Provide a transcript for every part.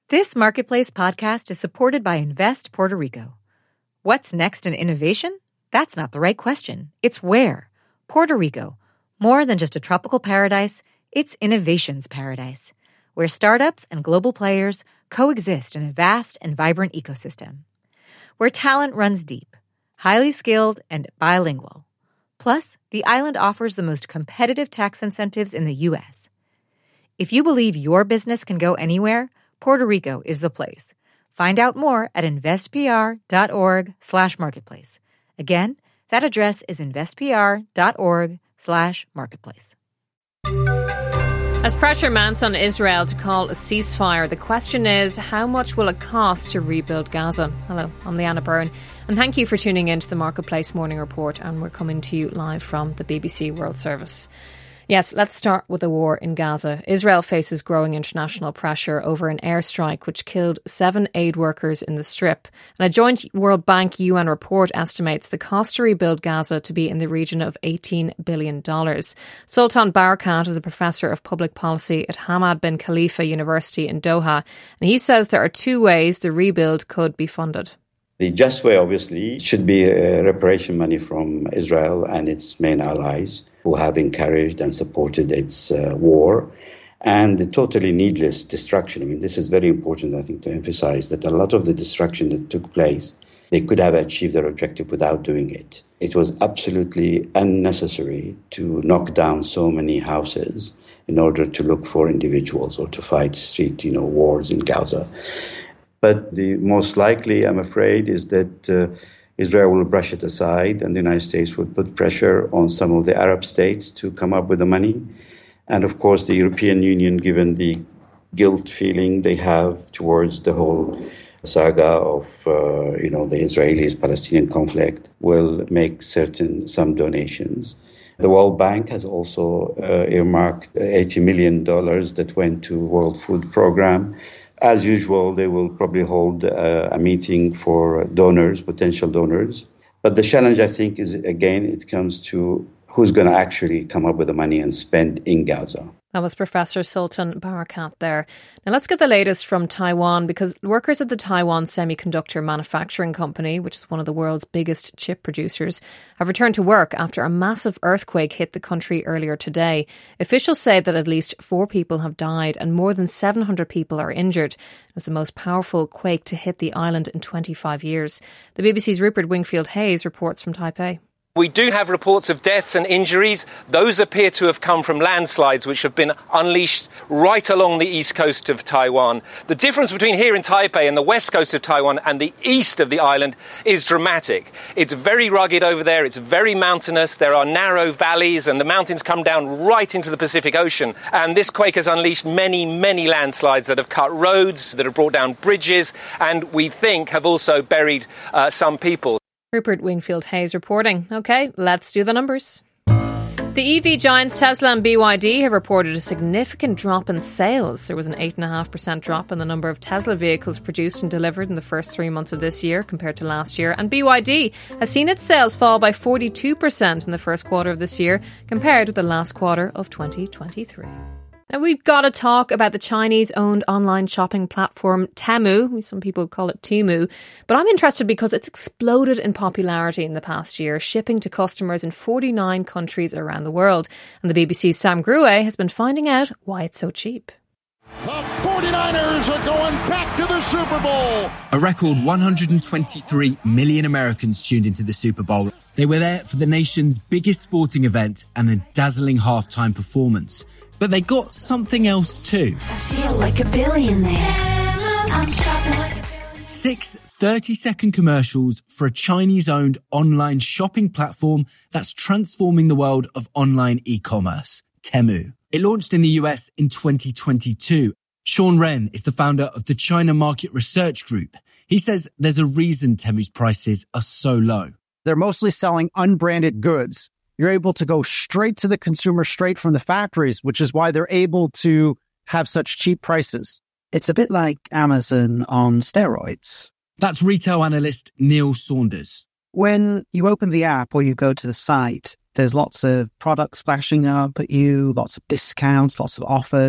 This Marketplace podcast is supported by Invest Puerto Rico. What's next in innovation? That's not the right question. It's where. Puerto Rico. More than just a tropical paradise, it's innovation's paradise, where startups and global players coexist in a vast and vibrant ecosystem. Where talent runs deep, highly skilled, and bilingual. Plus, the island offers the most competitive tax incentives in the U.S. If you believe your business can go anywhere, Puerto Rico is the place. Find out more at investpr.org/marketplace. Again, that address is investpr.org/marketplace. As pressure mounts on Israel to call a ceasefire, the question is, how much will it cost to rebuild Gaza? Hello, I'm Leanna Byrne, and thank you for tuning in to the Marketplace Morning Report, and we're coming to you live from the BBC World Service. Yes, let's start with the war in Gaza. Israel faces growing international pressure over an airstrike which killed 7 aid workers in the Strip. And a joint World Bank-UN report estimates the cost to rebuild Gaza to be in the region of $18 billion. Sultan Barakat is a professor of public policy at Hamad bin Khalifa University in Doha, and he says there are 2 ways the rebuild could be funded. The just way, obviously, should be reparation money from Israel and its main allies, who have encouraged and supported its war, and the totally needless destruction. I mean, this is very important, I think, to emphasize that a lot of the destruction that took place, they could have achieved their objective without doing it. It was absolutely unnecessary to knock down so many houses in order to look for individuals or to fight street, wars in Gaza. But the most likely, I'm afraid, is that Israel will brush it aside and the United States will put pressure on some of the Arab states to come up with the money. And of course, the European Union, given the guilt feeling they have towards the whole saga of, the Israelis-Palestinian conflict, will make some donations. The World Bank has also earmarked $80 million that went to World Food Programme. As usual, they will probably hold a meeting for donors, potential donors. But the challenge, I think, is, again, it comes to who's going to actually come up with the money and spend in Gaza. That was Professor Sultan Barakat there. Now let's get the latest from Taiwan, because workers at the Taiwan Semiconductor Manufacturing Company, which is one of the world's biggest chip producers, have returned to work after a massive earthquake hit the country earlier today. Officials say that at least 4 people have died and more than 700 people are injured. It was the most powerful quake to hit the island in 25 years. The BBC's Rupert Wingfield-Hayes reports from Taipei. We do have reports of deaths and injuries. Those appear to have come from landslides which have been unleashed right along the east coast of Taiwan. The difference between here in Taipei and the west coast of Taiwan and the east of the island is dramatic. It's very rugged over there. It's very mountainous. There are narrow valleys and the mountains come down right into the Pacific Ocean. And this quake has unleashed many, many landslides that have cut roads, that have brought down bridges, and we think have also buried some people. Rupert Wingfield-Hayes reporting. OK, let's do the numbers. The EV giants Tesla and BYD have reported a significant drop in sales. There was an 8.5% drop in the number of Tesla vehicles produced and delivered in the first 3 months of this year compared to last year. And BYD has seen its sales fall by 42% in the first quarter of this year compared with the last quarter of 2023. Now, we've got to talk about the Chinese-owned online shopping platform Temu. Some people call it Temu. But I'm interested because it's exploded in popularity in the past year, shipping to customers in 49 countries around the world. And the BBC's Sam Grue has been finding out why it's so cheap. The 49ers are going back to the Super Bowl. A record 123 million Americans tuned into the Super Bowl. They were there for the nation's biggest sporting event and a dazzling halftime performance. But they got something else too. I feel like a billionaire. I'm shopping like a billionaire. 6 30-second commercials for a Chinese-owned online shopping platform that's transforming the world of online e-commerce, Temu. It launched in the US in 2022. Sean Wren is the founder of the China Market Research Group. He says there's a reason Temu's prices are so low. They're mostly selling unbranded goods. You're able to go straight to the consumer, straight from the factories, which is why they're able to have such cheap prices. It's a bit like Amazon on steroids. That's retail analyst Neil Saunders. When you open the app or you go to the site, there's lots of products flashing up at you, lots of discounts, lots of offers.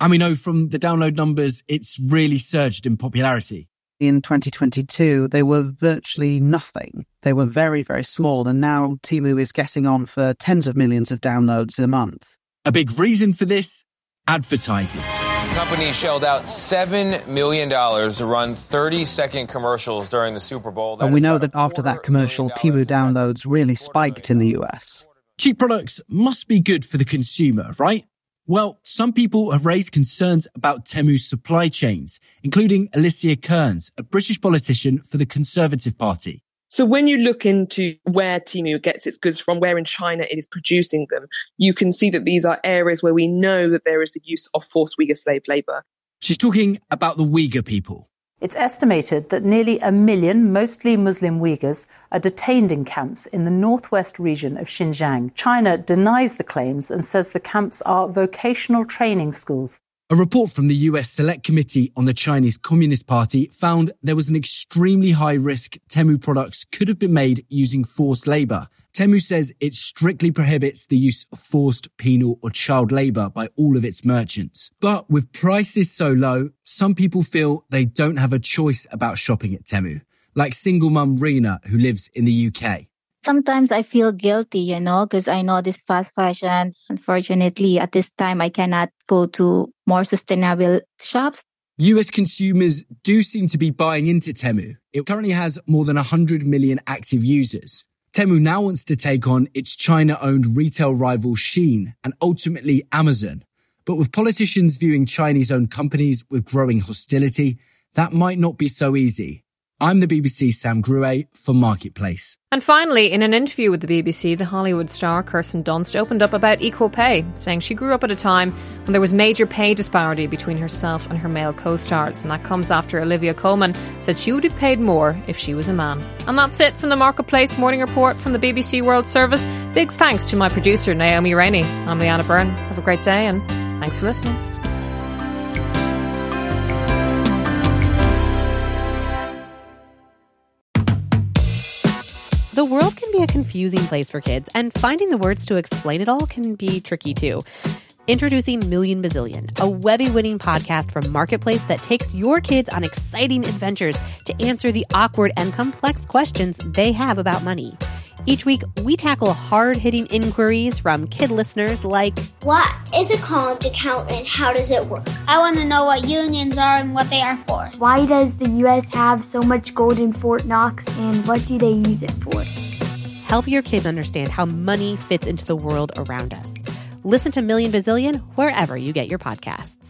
And we know from the download numbers, it's really surged in popularity. In 2022, they were virtually nothing. They were very, very small. And now Temu is getting on for tens of millions of downloads a month. A big reason for this? Advertising. The company shelled out $7 million to run 30-second commercials during the Super Bowl. And we know that after that commercial, Temu downloads really spiked in the US. Cheap products must be good for the consumer, right? Well, some people have raised concerns about Temu's supply chains, including Alicia Kearns, a British politician for the Conservative Party. So when you look into where Temu gets its goods from, where in China it is producing them, you can see that these are areas where we know that there is the use of forced Uyghur slave labour. She's talking about the Uyghur people. It's estimated that nearly 1 million, mostly Muslim Uyghurs, are detained in camps in the northwest region of Xinjiang. China denies the claims and says the camps are vocational training schools. A report from the US Select Committee on the Chinese Communist Party found there was an extremely high risk Temu products could have been made using forced labour. Temu says it strictly prohibits the use of forced, penal or child labour by all of its merchants. But with prices so low, some people feel they don't have a choice about shopping at Temu, like single mum Rina, who lives in the UK. Sometimes I feel guilty, because I know this fast fashion. Unfortunately, at this time, I cannot go to more sustainable shops. US consumers do seem to be buying into Temu. It currently has more than 100 million active users. Temu now wants to take on its China-owned retail rival Shein and ultimately Amazon. But with politicians viewing Chinese-owned companies with growing hostility, that might not be so easy. I'm the BBC's Sam Gruet for Marketplace. And finally, in an interview with the BBC, the Hollywood star Kirsten Dunst opened up about equal pay, saying she grew up at a time when there was major pay disparity between herself and her male co-stars. And that comes after Olivia Colman said she would be paid more if she was a man. And that's it from the Marketplace Morning Report from the BBC World Service. Big thanks to my producer, Naomi Rainey. I'm Leanna Byrne. Have a great day and thanks for listening. The world can be a confusing place for kids, and finding the words to explain it all can be tricky too. Introducing Million Bazillion, a Webby-winning podcast from Marketplace that takes your kids on exciting adventures to answer the awkward and complex questions they have about money. Each week, we tackle hard-hitting inquiries from kid listeners like, what is a college account and how does it work? I want to know what unions are and what they are for. Why does the U.S. have so much gold in Fort Knox and what do they use it for? Help your kids understand how money fits into the world around us. Listen to Million Bazillion wherever you get your podcasts.